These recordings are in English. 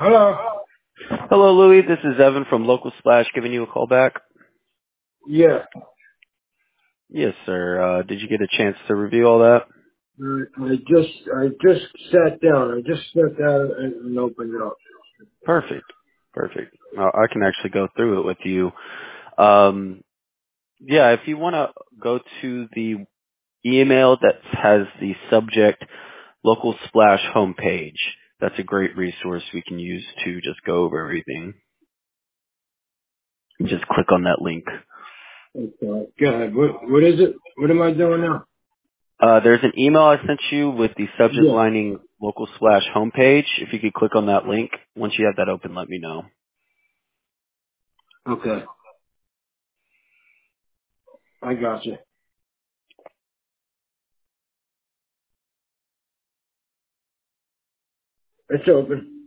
Hello. Hello, Louis. This is Evan from Local Splash giving you a call back. Yeah. Yes, sir. Did you get a chance to review all that? I just sat down. I just sat down and opened it up. Perfect. Perfect. I can actually go through it with you. Um, yeah, if you want to go to the email that has the subject Local Splash homepage, that's a great resource we can use to just go over everything. Just click on that link. Okay. Go ahead. What is it? What am I doing now? There's an email I sent you with the subject Yeah. lining Local Splash homepage. If you could click on that link, once you have that open, let me know. Okay. I got you. It's open.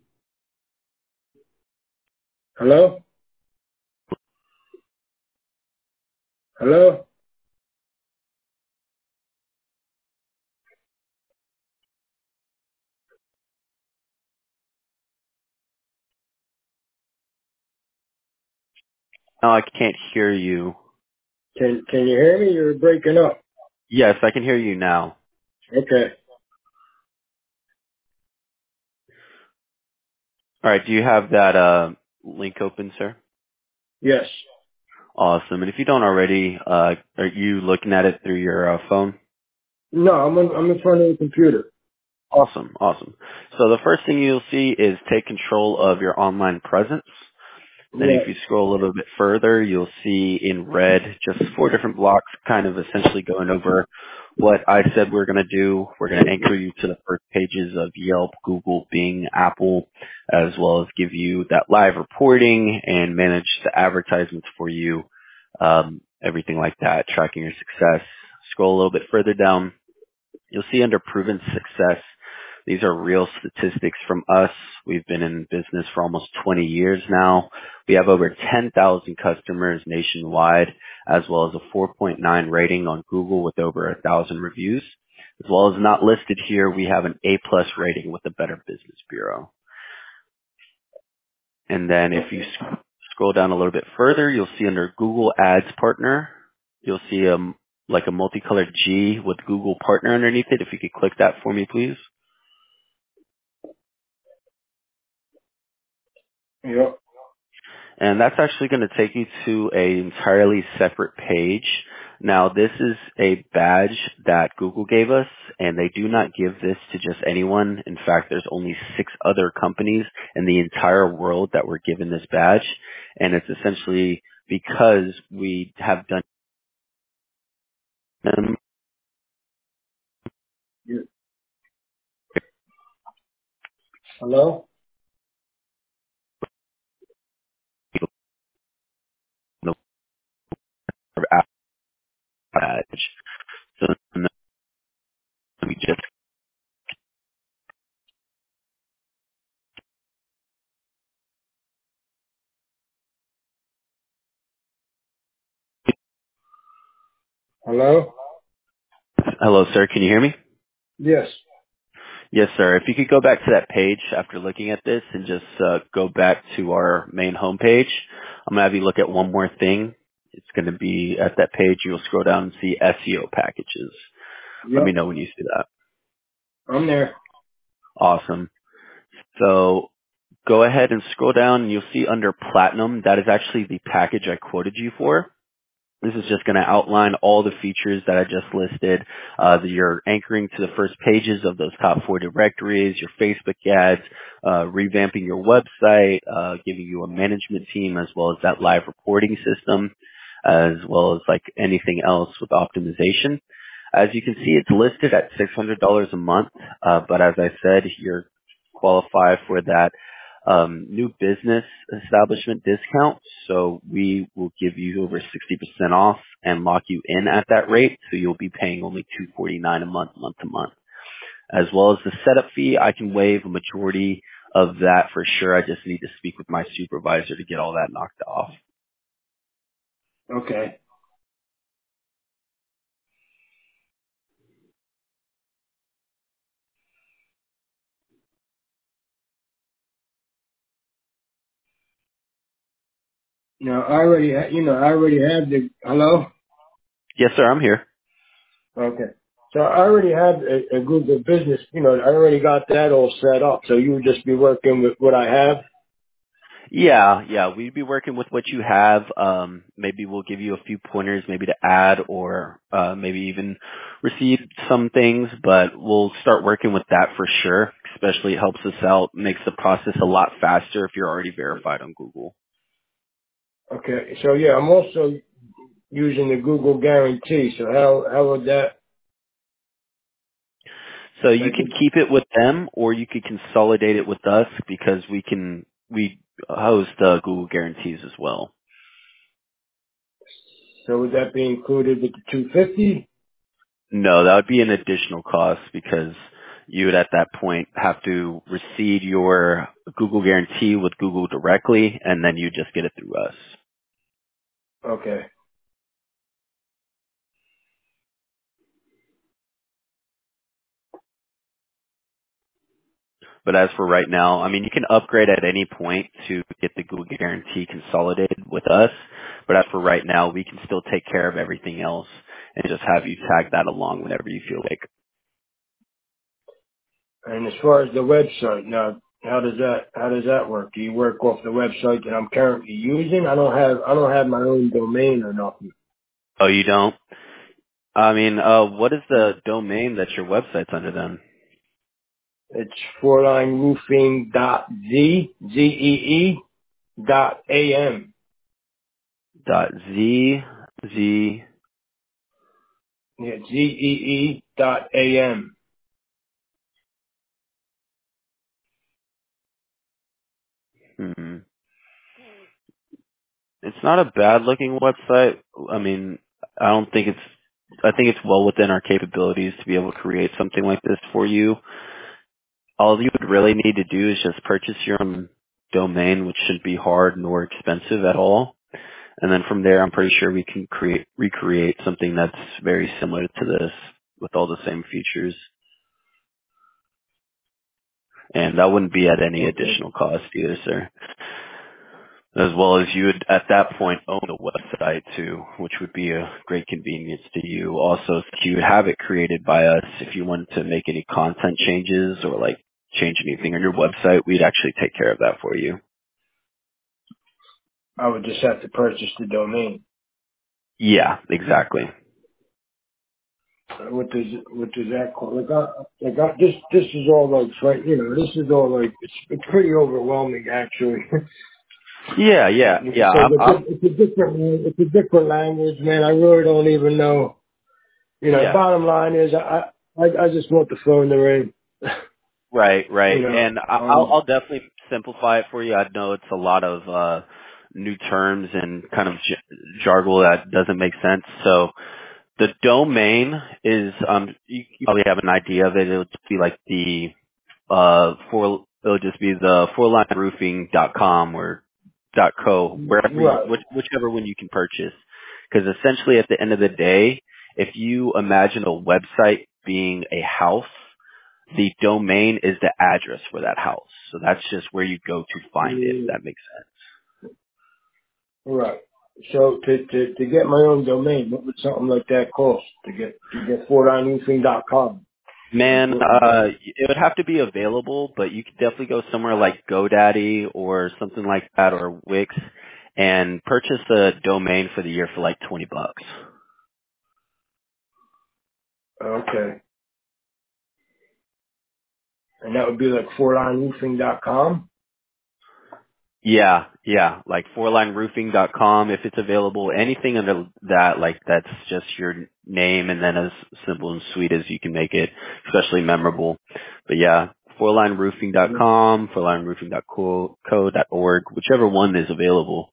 Hello? Hello? No, I can't hear you. Can you hear me? You're breaking up. Yes, I can hear you now. Okay. All right, do you have that link open, sir? Yes. Awesome. And if you don't already, are you looking at it through your phone? No, I'm in front of the computer. Awesome, awesome. So the first thing you'll see is take control of your online presence. Then if Yeah. you scroll a little bit further, you'll see in red just 4 different blocks kind of essentially going over what I said we're going to do. We're going to anchor you to the first pages of Yelp, Google, Bing, Apple, as well as give you that live reporting and manage the advertisements for you, everything like that, tracking your success. Scroll a little bit further down. You'll see under proven success, these are real statistics from us. We've been in business for almost 20 years now. We have over 10,000 customers nationwide, as well as a 4.9 rating on Google with over 1,000 reviews. As well as not listed here, we have an A+ rating with the Better Business Bureau. And then if you Okay. scroll down a little bit further, you'll see under Google Ads Partner, you'll see like a multicolored G with Google Partner underneath it. If you could click that for me, please. Yeah. And that's actually going to take you to a entirely separate page. Now, this is a badge that Google gave us, and they do not give this to just anyone. In fact, there's only 6 other companies in the entire world that were given this badge, and it's essentially because we have done them Yeah. Hello? the badge. So we just Hello? hello, sir. Can you hear me? Yes. Yes, sir. If you could go back to that page after looking at this and just go back to our main homepage, I'm going to have you look at one more thing. It's going to be at that page. You'll scroll down and see SEO packages. Let me Yep. know when you see that. I'm there. Awesome. So go ahead and scroll down and you'll see under Platinum, that is actually the package I quoted you for. This is just going to outline all the features that I just listed. You're anchoring to the first pages of those top 4 directories, your Facebook ads, revamping your website, giving you a management team as well as that live reporting system, as well as like anything else with optimization. As you can see, it's listed at $600 a month, but as I said, you're qualified for that new business establishment discount. So we will give you over 60% off and lock you in at that rate. So you'll be paying only $249 a month, month to month. As well as the setup fee, I can waive a majority of that for sure. I just need to speak with my supervisor to get all that knocked off. Okay. Now I already, I already have the hello. Yes, sir. I'm here. Okay. So I already have a Google business. I already got that all set up. So you would just be working with what I have. Yeah. We'd be working with what you have. Maybe we'll give you a few pointers, maybe to add or maybe even receive some things, but we'll start working with that for sure. Especially it helps us out, makes the process a lot faster if you're already verified on Google. Okay. So yeah, I'm also using the Google guarantee. So how would that So you make could it? keep it with them or you could consolidate it with us because we host Google guarantees as well. So would that be included with the 250? No, that would be an additional cost because you would at that point have to receive your Google guarantee with Google directly and then you just get it through us. Okay. But as for right now, I mean, you can upgrade at any point to get the Google guarantee consolidated with us. But as for right now, we can still take care of everything else and just have you tag that along whenever you feel like. And as far as the website, now how does that work? Do you work off the website that I'm currently using? I don't have my own domain or nothing. Oh, you don't? I mean, what is the domain that your website's under then? It's fourlineroofing dot Z-E-E dot A-M. Z Z. Yeah, Z-E-E dot A-M. Hmm. It's not a bad looking website. I mean, I don't think it's. I think it's well within our capabilities to be able to create something like this for you. All you would really need to do is just purchase your own domain, which shouldn't be hard nor expensive at all. And then from there, I'm pretty sure we can recreate something that's very similar to this with all the same features. And that wouldn't be at any Okay. additional cost either, sir. As well as you would at that point own the website too, which would be a great convenience to you. Also, you would have it created by us if you wanted to make any content changes or like change anything on your website, we'd actually take care of that for you. I would just have to purchase the domain. Yeah, exactly. What does that call? This is all like, right, this is all like, it's pretty overwhelming actually. Yeah. So it's a different language, man. I really don't even know. Yeah. Bottom line is I just want the phone to ring. Right. you know, And I'll definitely simplify it for you. I know it's a lot of new terms and kind of jargon that doesn't make sense. So the domain is you probably have an idea of it. It'll just be like the it'll just be the fourlineroofing.com or .co, wherever right. whichever one you can purchase. Because essentially at the end of the day, if you imagine a website being a house, the domain is the address for that house. So that's just where you go to find it, if Mm, that makes sense. right. So to get my own domain, what would something like that cost? To get fortlineroofing.com? Man, What? it would have to be available, but you could definitely go somewhere like GoDaddy or something like that or Wix and purchase a domain for the year for like $20. Okay. And that would be like fortlineroofing.com? Yeah, like fourlineroofing.com if it's available. Anything under that, like that's just your name and then as simple and sweet as you can make it, especially memorable. But yeah, fourlineroofing.com, fourlineroofing.co.org, whichever one is available.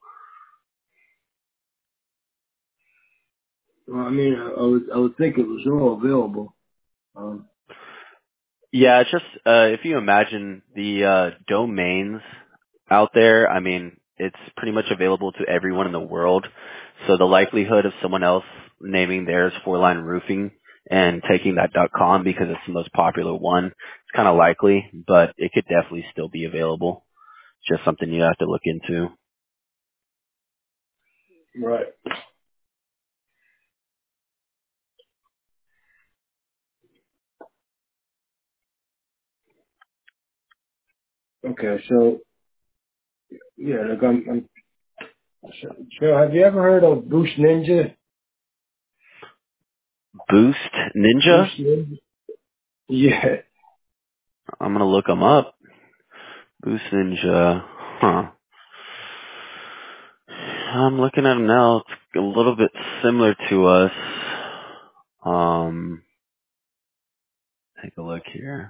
Well, I mean, I would think it was all available. Um, Yeah, it's just if you imagine the domains out there, I mean, it's pretty much available to everyone in the world. So the likelihood of someone else naming theirs Four Line Roofing and taking that .com because it's the most popular one, it's kind of likely, but it could definitely still be available. It's just something you have to look into. Right. Okay. So yeah, like so have you ever heard of Boost Ninja? Boost Ninja? Boost Ninja. Yeah. I'm gonna look them up. Boost Ninja. Huh. I'm looking at them now. It's a little bit similar to us. Um, take a look here.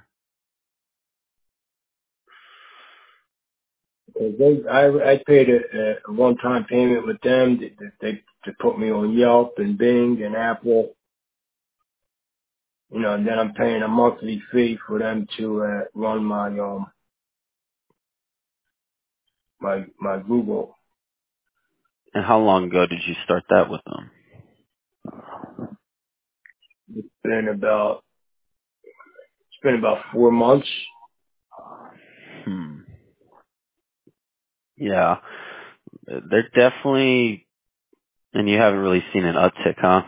'Cause I paid a one-time payment with them to put me on Yelp and Bing and Apple. You know, and then I'm paying a monthly fee for them to run my Google. And how long ago did you start that with them? It's been about 4 months. Hmm. Yeah. They're definitely, and you haven't really seen an uptick, huh?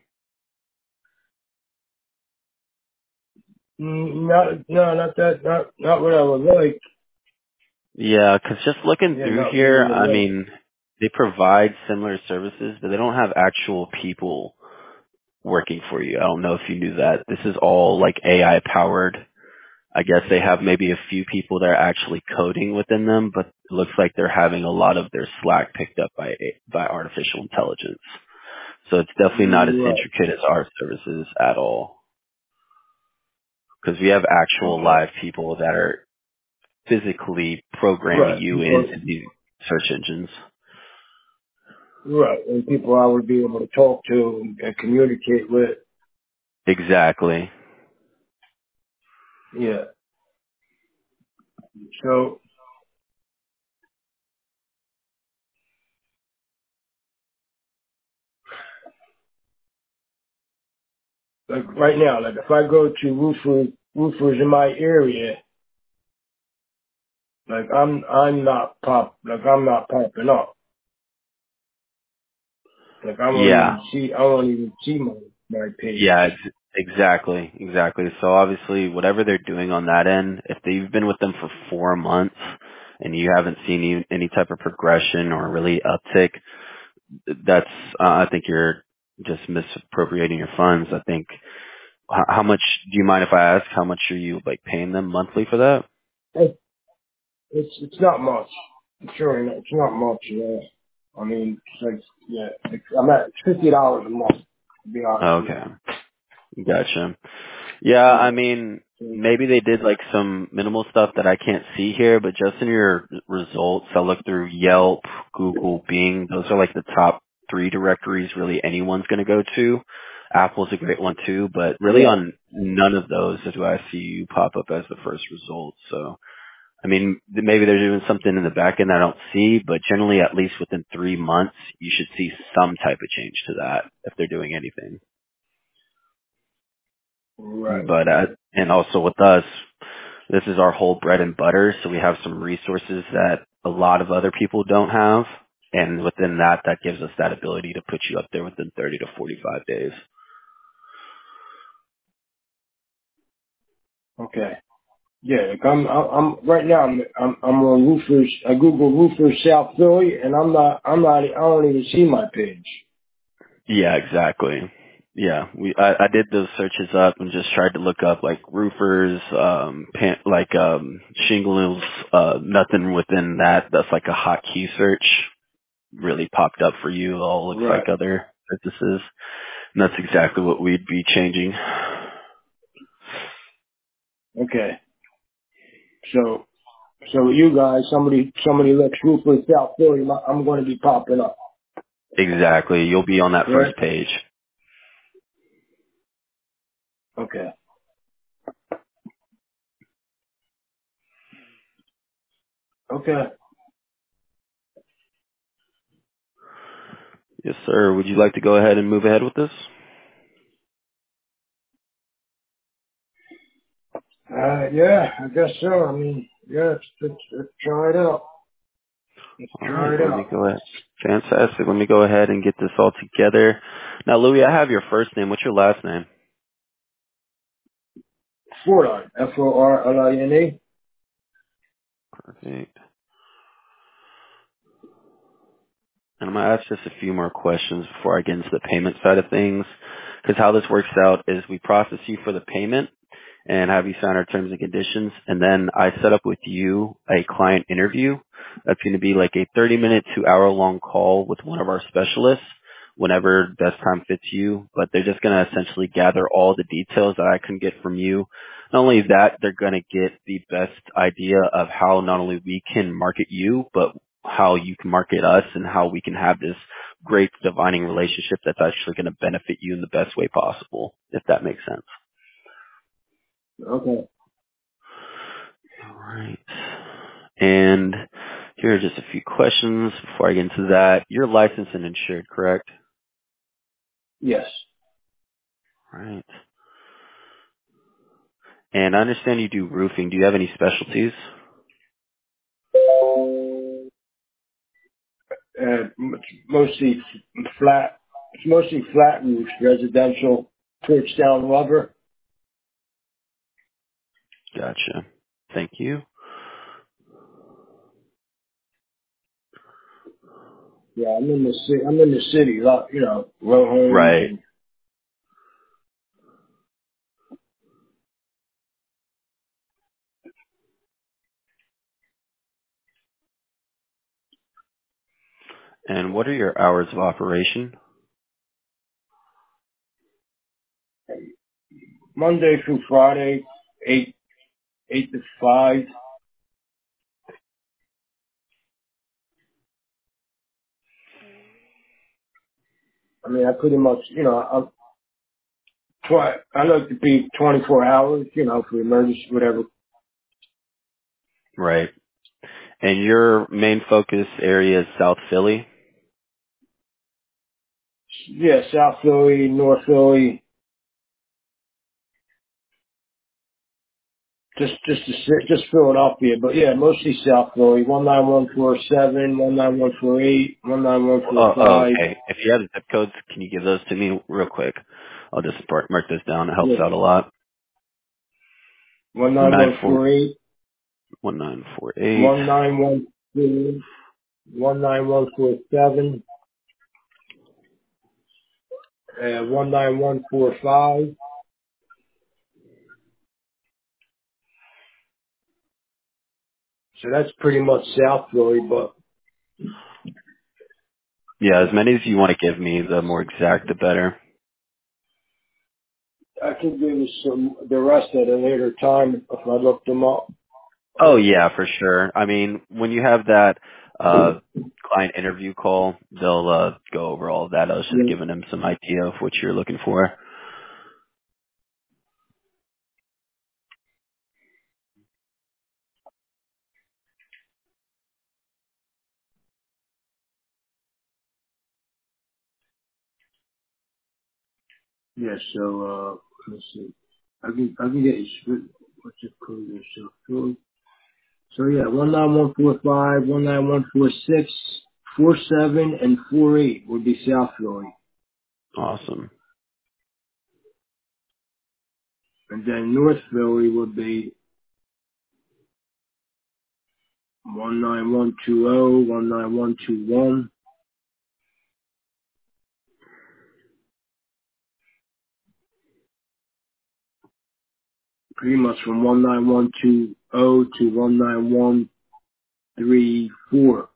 Not what I would like. Yeah, 'cause just looking Yeah, through not what I here, would I like. mean, they provide similar services, but they don't have actual people working for you. I don't know if you knew that. This is all like AI powered. I guess they have maybe a few people that are actually coding within them, but it looks like they're having a lot of their Slack picked up by artificial intelligence. So it's definitely not as Right. intricate as our services at all. Because we have actual Okay. live people that are physically programming Right. you People. into these search engines. Right. And people I would be able to talk to and communicate with. Exactly. Yeah. So, like right now, like if I go to roofers in my area, like I'm not popping up. Like Yeah. I won't even see my page. Yeah, exactly. So obviously, whatever they're doing on that end, if they've been with them for 4 months and you haven't seen any type of progression or really uptick, that's I think you're just misappropriating your funds. I think how much? Do you mind if I ask how much are you like paying them monthly for that? It's not much. I'm sure it's not much. Yeah. I mean, it's like I'm at $50 a month. To be honest with Okay, gotcha. Yeah, you. I Yeah. mean, So, maybe they did like some minimal stuff that I can't see here, but just in your results, I look through Yelp, Google, Bing. Those are like the top three directories really anyone's going to go to. Apple's a great one too, but really right. on none of those do I see you pop up as the first result. So, I mean, maybe they're doing something in the back end I don't see, but generally at least within 3 months, you should see some type of change to that if they're doing anything. Right. But and also with us, this is our whole bread and butter, so we have some resources that a lot of other people don't have, and within that, that gives us that ability to put you up there within 30 to 45 days. Okay. Yeah. Like I'm right now. I'm on roofers. I Google roofers South Philly, and I don't even see my page. Yeah, exactly. Yeah, I did those searches up and just tried to look up like roofers, shingles, nothing within that. That's like a hotkey search really popped up for you. It all looks like Right. other businesses. And that's exactly what we'd be changing. Okay. So you guys, somebody looks roofers South Philly, I'm going to be popping up. Exactly. You'll be on that first Correct. page. Okay. Okay. Yes, sir. Would you like to go ahead and move ahead with this? Yeah, I guess so. I mean, yeah, let's try it out. Let's All try right, it let me out. go ahead. Fantastic. Let me go ahead and get this all together. Now, Louis, I have your first name. What's your last name? Forline. Forline. Perfect. And I'm going to ask just a few more questions before I get into the payment side of things. Because how this works out is we process you for the payment and have you sign our terms and conditions. And then I set up with you a client interview. That's going to be like a 30-minute to hour-long call with one of our specialists whenever best time fits you. But they're just going to essentially gather all the details that I can get from you. Not only that, they're going to get the best idea of how not only we can market you, but how you can market us and how we can have this great divining relationship that's actually going to benefit you in the best way possible, if that makes sense. Okay. All right. And here are just a few questions before I get into that. You're licensed and insured, correct? Yes. All right. And I understand you do roofing. Do you have any specialties? Mostly flat. It's mostly flat roofs, residential, torch down rubber. Gotcha. Thank you. Yeah, I'm in the city. I'm in the city. Row homes Right. and And what are your hours of operation? Monday through Friday, 8 to 5. I mean, I pretty much, I like to be 24 hours, for emergency, whatever. Right. And your main focus area is South Philly? Yeah, South Philly, North Philly, just Philadelphia, but yeah, mostly South Philly. 19147, 19148, Oh, 19145. okay. If you have the zip codes, can you give those to me real quick? I'll just mark this down. It helps Yeah, out a lot. 94 19148, 1948. 19148, 19147, 19145. So that's pretty much South Philly, but Yeah, as many as you want to give me, the more exact, the better. I can give you the rest at a later time if I look them up. Oh yeah, for sure. I mean, when you have that client interview call, they'll go over all of that. I was just Yeah. giving them some idea of what you're looking for. Yeah, so let's see. I can get you what's it called there? So yeah, 19145, 19146, 47, and 48 would be South Philly. Awesome. And then North Philly would be 19120, 19121. Pretty much from 19120 to 19134.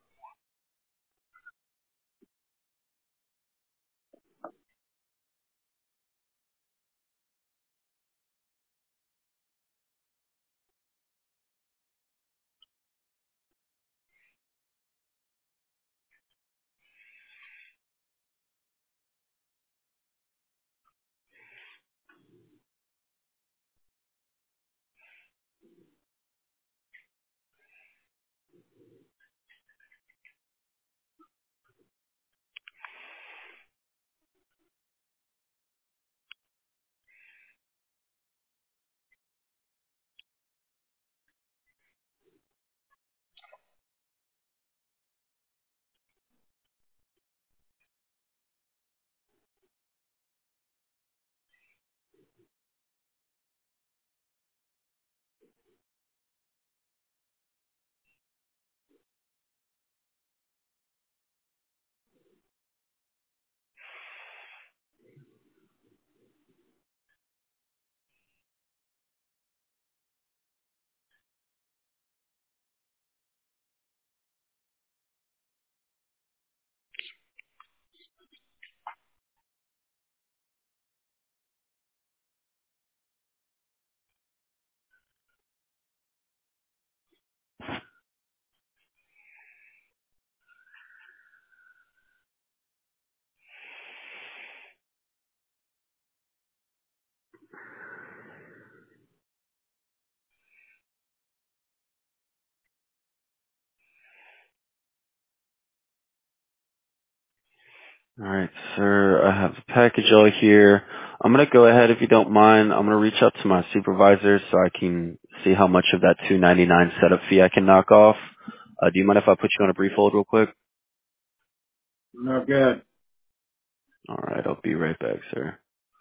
All right, sir. I have the package all here. I'm gonna go ahead, if you don't mind. I'm gonna reach out to my supervisor so I can see how much of that $299 setup fee I can knock off. Do you mind if I put you on a brief hold real quick? Not good. All right, I'll be right back, sir.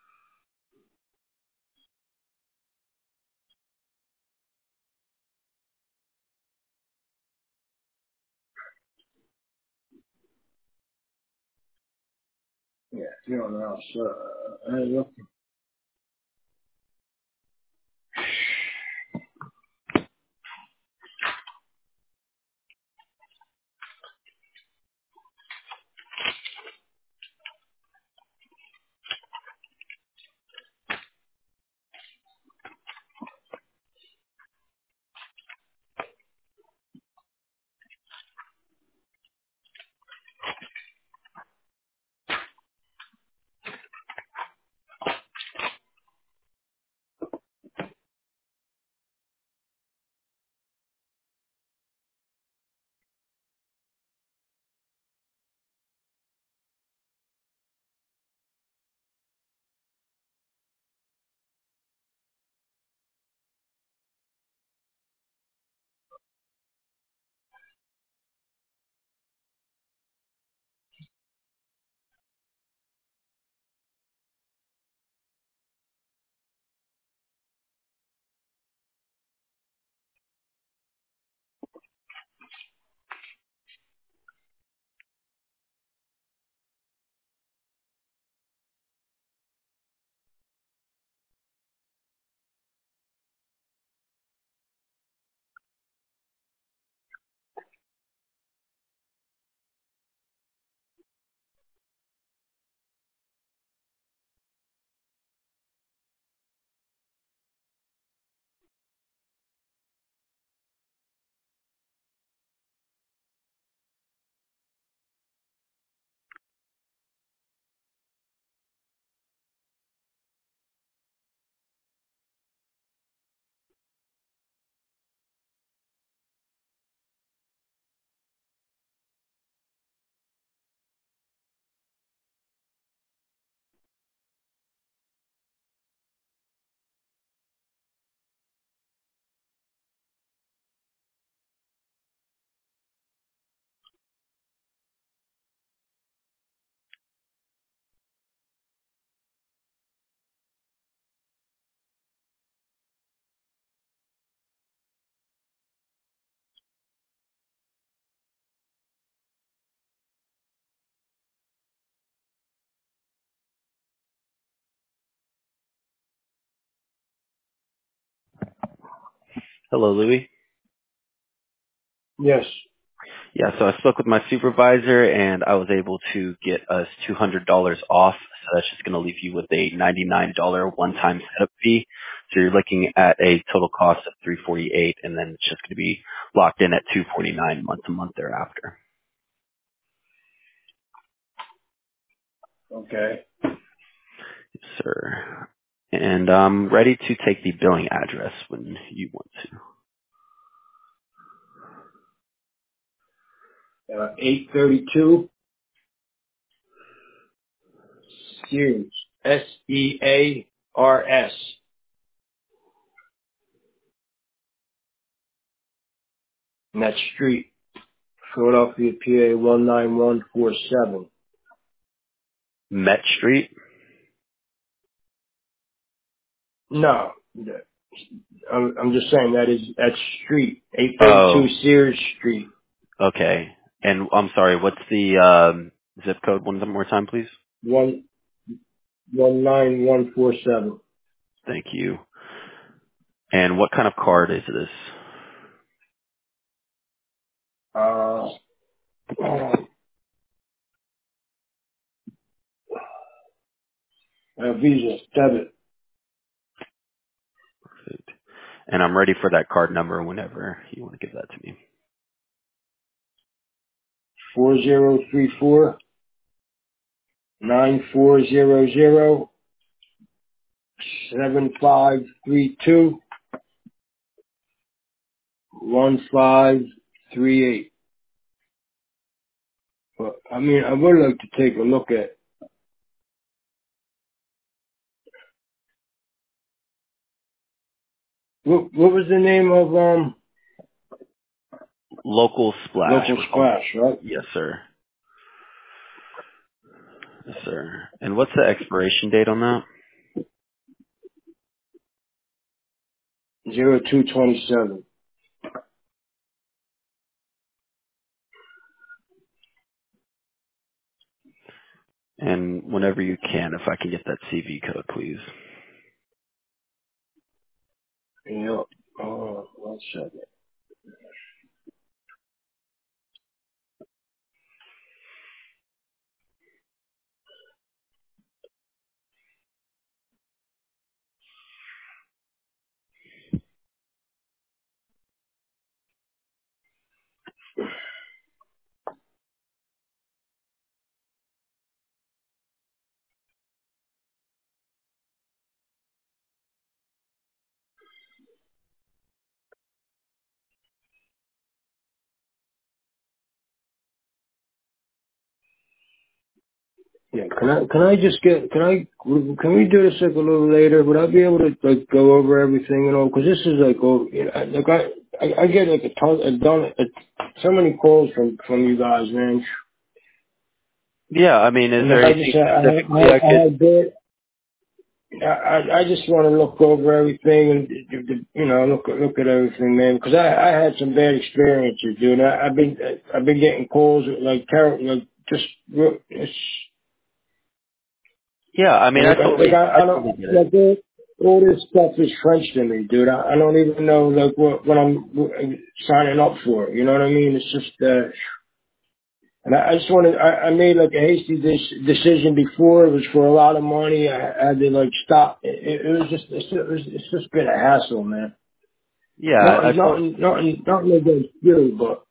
Yeah, you don't know, so, hey, look. Hello, Louis. Yes. Yeah, so I spoke with my supervisor and I was able to get us $200 off. So that's just going to leave you with a $99 one-time setup fee. So you're looking at a total cost of $348, and then it's just going to be locked in at $249 month to month thereafter. Okay. Yes, sir. And I'm ready to take the billing address when you want to. 832 Sears. Sears. And that's Street, Philadelphia, PA 19147. Met Street? No, I'm just saying that's Street, Oh, 832 Sears Street, okay. And I'm sorry, what's the zip code one more time, please? 19147. Thank you. And what kind of card is this? Visa, debit, And I'm ready for that card number whenever you want to give that to me. 4034 9400 7532 1538. But I mean, I would like to take a look at what was the name of Local Splash. Local Splash, right? Yes, sir. Yes, sir. And what's the expiration date on that? 0227. And whenever you can, if I can get that CV code, please. Yep. Oh, 1 second. Yeah, can we do this like a little later? Would I be able to like go over everything and all? Because this is like, oh, you know, like I get like so many calls from you guys, man. Yeah, I mean, is And there like I anything just said, specifically I could? I just want to look over everything and you know look at everything, man. Because I had some bad experiences, dude. I've been getting calls like terrible, like just it's. Yeah, I mean, And I I don't totally get it. like all this stuff is French to me, dude. I don't even know like what I'm signing up for. You know what I mean? It's just and I just wanted I made like a hasty decision before. It was for a lot of money. I had to like stop. It was just it's just been a hassle, man. Yeah, Nothing against you, but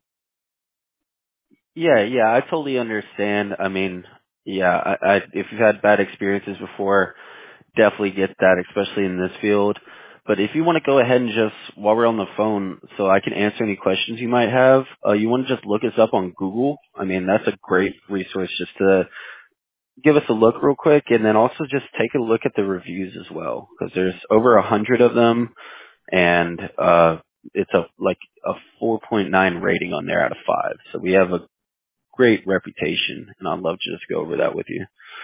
yeah, I totally understand. I mean, yeah, if you've had bad experiences before, definitely get that, especially in this field. But if you want to go ahead and just, while we're on the phone, so I can answer any questions you might have, you want to just look us up on Google. I mean, that's a great resource just to give us a look real quick, and then also just take a look at the reviews as well, because there's over 100 of them, and it's a 4.9 rating on there out of 5. So we have a great reputation, and I'd love to just go over that with you.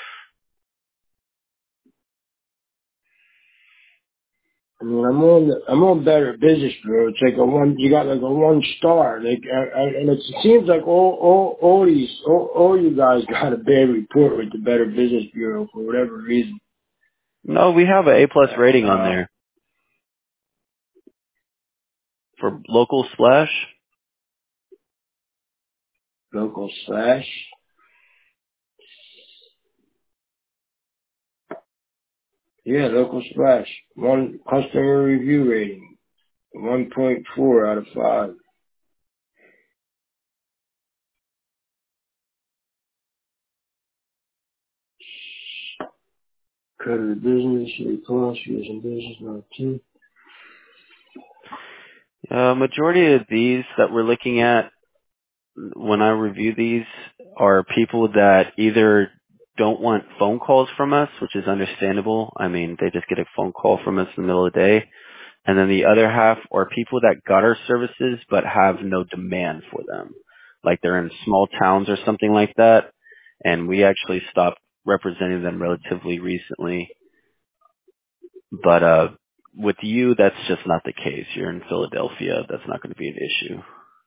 I mean, I'm on Better Business Bureau. It's like you got like a 1 star. Like, and it seems like all you guys got a bad report with the Better Business Bureau for whatever reason. No, we have an A+ rating on Uh, there for Local Splash. Local Slash. Yeah, Local Splash. 1 customer review rating. 1.4 out of 5. Credit of business, cost, using business, 19. Majority of these that we're looking at when I review these are people that either don't want phone calls from us, which is understandable. I mean, they just get a phone call from us in the middle of the day. And then the other half are people that got our services but have no demand for them. Like they're in small towns or something like that. And we actually stopped representing them relatively recently. But with you, that's just not the case. You're in Philadelphia. That's not going to be an issue.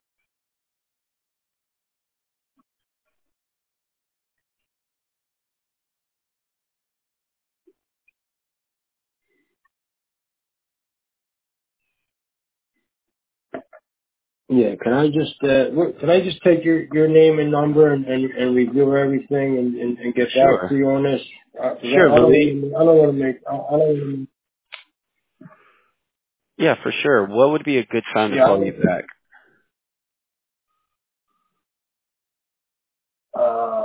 Yeah, can I just take your name and number and review everything and get back to Sure. you on this? Sure, Louis. I don't want to make, I don't want Yeah, for sure. What would be a good time to, to yeah, call you back? uh,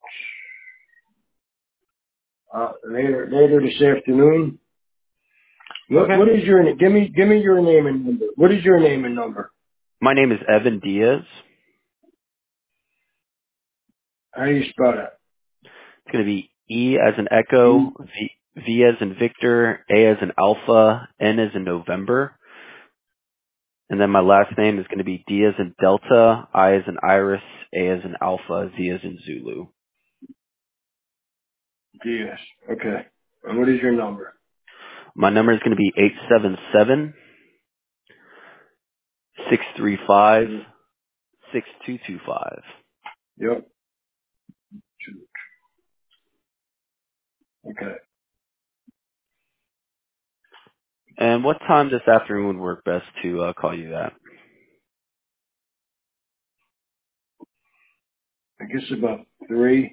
later this afternoon. Okay. What is your, give me your name and number. What is your name and number? My name is Evan Diaz. How do you spell that? It's going to be E as in Echo, V as in Victor, A as in Alpha, N as in November. And then my last name is going to be D as in Delta, I as in Iris, A as in Alpha, Z as in Zulu. Yes. Okay. And what is your number? My number is going to be 877-635-6225. Yep. Okay. And what time this afternoon would work best to call you at? I guess about 3.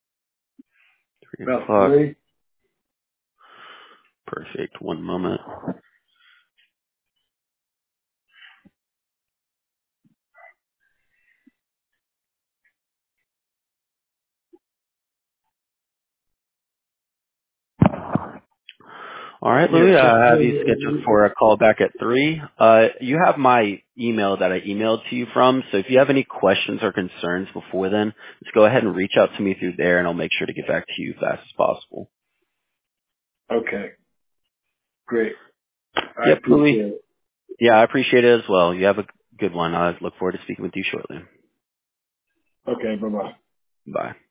3 About o'clock. 3. Perfect. One moment. All right, Yeah. Louis, So, I have you scheduled for a call back at 3. You have my email that I emailed to you from, so if you have any questions or concerns before then, just go ahead and reach out to me through there, and I'll make sure to get back to you as fast as possible. okay. Great. I Yep, appreciate Louis. it. Yeah, I appreciate it as well. You have a good one. I look forward to speaking with you shortly. Okay. Bye-bye. Bye.